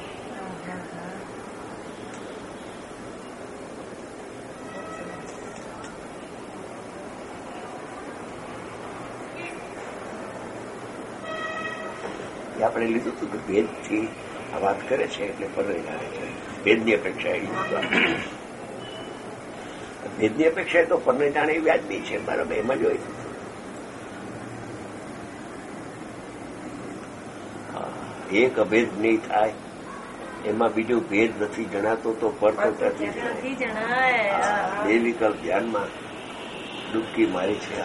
આપણે લીધું હતું કે ભેદથી આ વાત કરે છે એટલે પરને જાણે છે. ભેદની અપેક્ષા ભેદની અપેક્ષા તો પરને જાણે એ વ્યાજબી છે. બરાબર, એમાં જોઈ એક અભેદ નહીં થાય એમાં બીજો ભેદ નથી જણાતો તો પર તો જણાય. બે વિકલ્પ ધ્યાનમાં ડૂબકી મારી છે.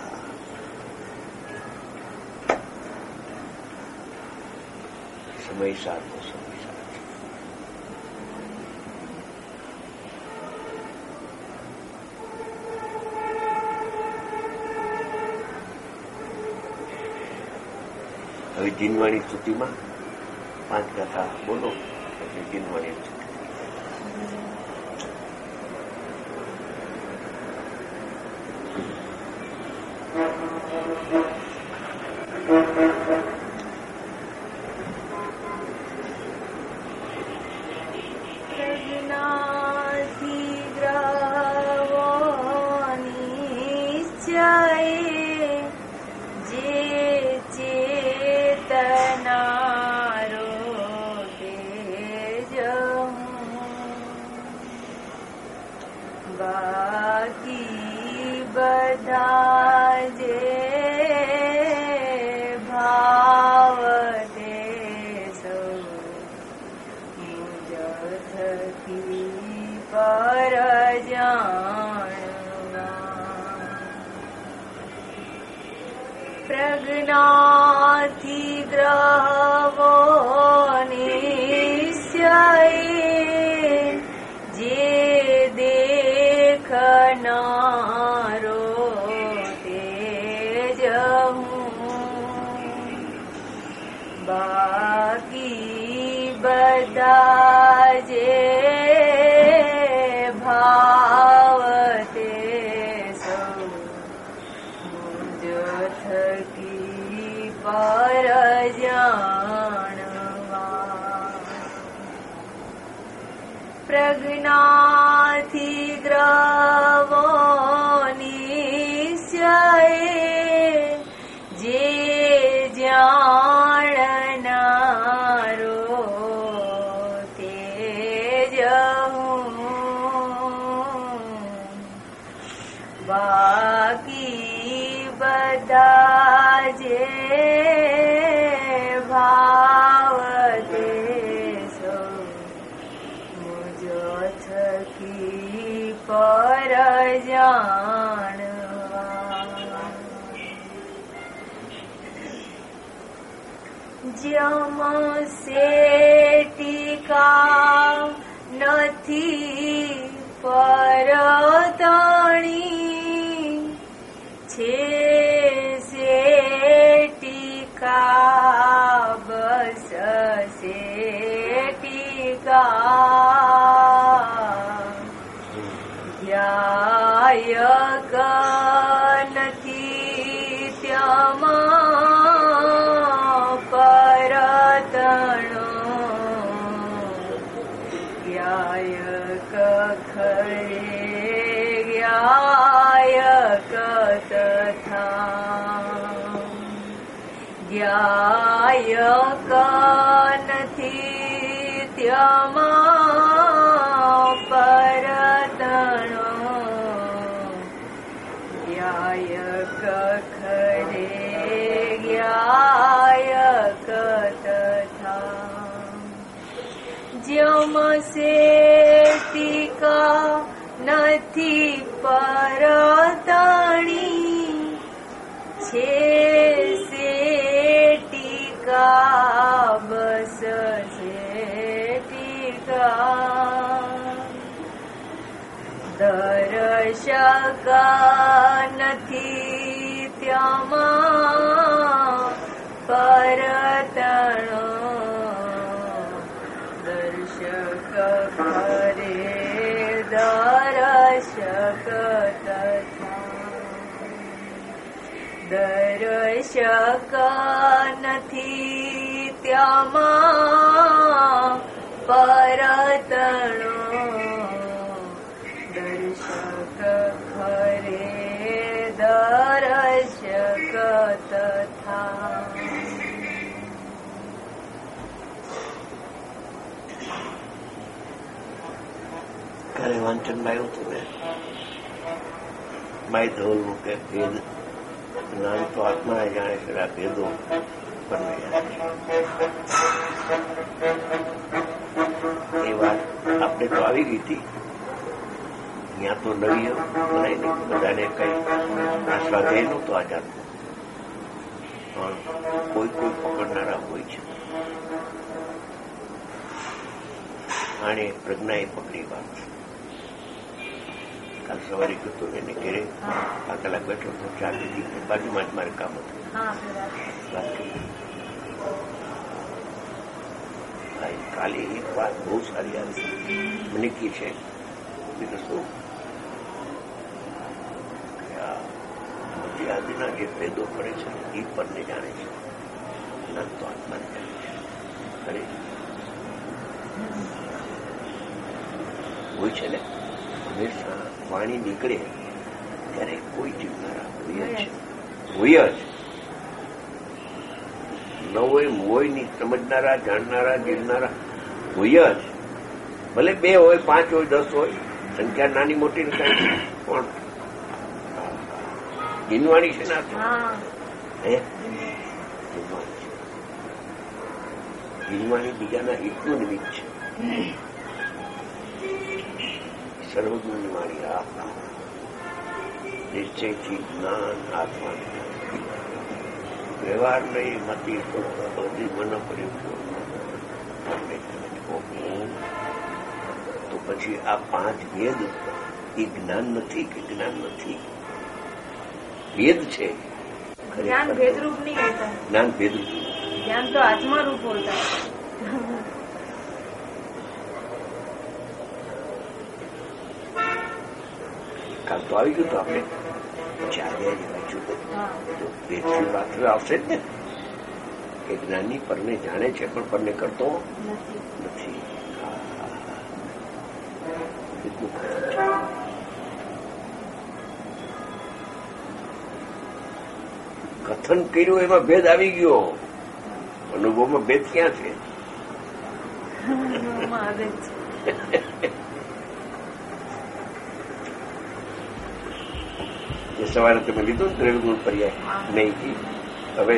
સમય સારનો સમય સાર છે. હવે જીનવાણી સ્તુતિમાં 5 કથા બોલો પછી જીનવાણી સ્તુતિ. પ્રજ્ઞાથી ગ્રહવો નિશ્ચયે જે દેખનારો તે જ હું. બાકી બધા જે ભાવ તે સૌ મુજ થકી પર જાણવા. પ્રજ્ઞાથી ગ્રહવો નિશ્ચયે જે જાણનારો તે જ હું. બાકી બધા જે ભાવ તે સૌ મુજ થકી પર જાણવા. જમશે ટીકા નથી પરતણી છે સે ટીકા બસ સે ટીકા ધ્યાયક નથી ત્યામાં પરતણો જ્ઞાયક ખરે જ્ઞાયક તથા જ્ઞાયક નથી ત્યામાં પરતણો જ્ઞાયક ખરે જ્ઞાયક તથા જમશે ટીકા નથી પરતણી છે સે ટીકા બસ સે ટીકા દર્શક નથી ત્યામાં પરતણો દર્શક ખરે દર્શક તથા દર્શક નથી ત્યામાં પરતણો દર્શક ખરે દર્શક તથા કાલે વાંચન આવ્યું હતું ને માય ધોલ મૂકે ભેદ જ્ઞાન તો આત્મા જાણે છે આ ભેદો બંને એ વાત આપણે તો આવી ગઈ હતી ત્યાં તો નવી બનાવી નહીં બધાને કઈ આ સ્વાધ્યાય નહોતો આઝાદ પણ કોઈ કોઈ પકડનારા હોય છે આને પ્રજ્ઞાએ પકડી વાત કાલ સવારે જતો એને ઘેરે 5 કલાક બેઠો તો ચા પીધી બાજુમાં જ મારે કામ હતું વાત કરી કાલે એક વાત બહુ સારી આવી મને કહે છે બીજું શું આદિના જે ભેદો પડે છે એ પરને જાણે છે જ્ઞાન તો આત્માને જાણે છે ખરે હોય છે ને હંમેશા વાણી નીકળે ત્યારે કોઈ જીવનારા હોય જ ન હોય નહીં સમજનારા જાણનારા જીવનારા હોય જ ભલે 2 હોય 5 હોય 10 હોય સંખ્યા નાની મોટી નથી પણ જીનવાણી છે ને જીનવાણી બીજાના હિતનું નિમિત્ત છે સર્વગુણની વાણી આ નિશ્ચયથી જ્ઞાન આત્મા વ્યવહાર નહીં મતી બધી મન તો પછી આ 5 ભેદ એ જ્ઞાન નથી કે જ્ઞાન નથી ભેદ છે જ્ઞાન ભેદરૂપ નહીં હોતા જ્ઞાન ભેદરૂપ જ્ઞાન તો આત્મા રૂપ હોતા કાલ તો આવી ગયું તો આપણે પછી આજે વાંચ્યું ભેદની વાત આવશે જ ને કે જ્ઞાની પરને જાણે છે પણ પરને કરતો નથી એટલું ખરું છે કથન કર્યું એમાં ભેદ આવી ગયો અનુભવમાં ભેદ ક્યાં છે એ સવારે તમે લીધું દ્રવ્યગુણ પર્યાય નહીં હવે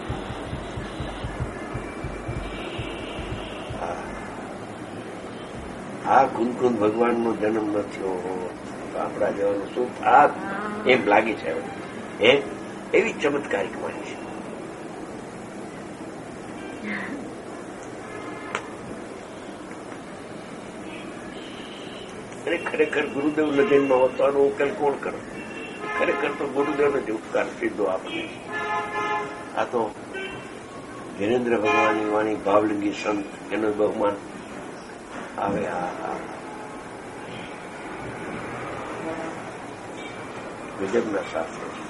આ કુંદ ભગવાનનો જન્મ ન થયો આપણા જવાનું શું થાત એમ લાગે છે હવે એવી ચમત્કારિક વાણી છે અને ખરેખર ગુરુદેવ લગનમાં હોતો આનો ઉકેલ કોણ કરે? ખરેખર તો ગુરુદેવનો જ ઉપકાર સીધો આપણે. આ તો જૈનેન્દ્ર ભગવાનની વાણી, ભાવલિંગી સંત, એનું બહુમાન આવે. ગજબના શાસ્ત્રો છે.